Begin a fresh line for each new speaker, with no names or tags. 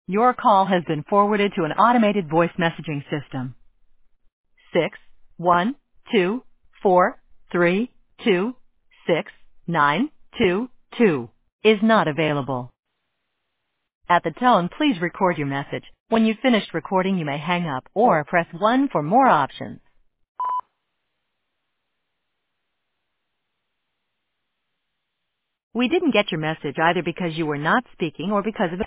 Your call has been forwarded to an automated voice messaging system. 61243269222 is not available. At the tone, please record your message. When you've finished recording, you may hang up or press 1 for more options. We didn't get your message either because you were not speaking or because of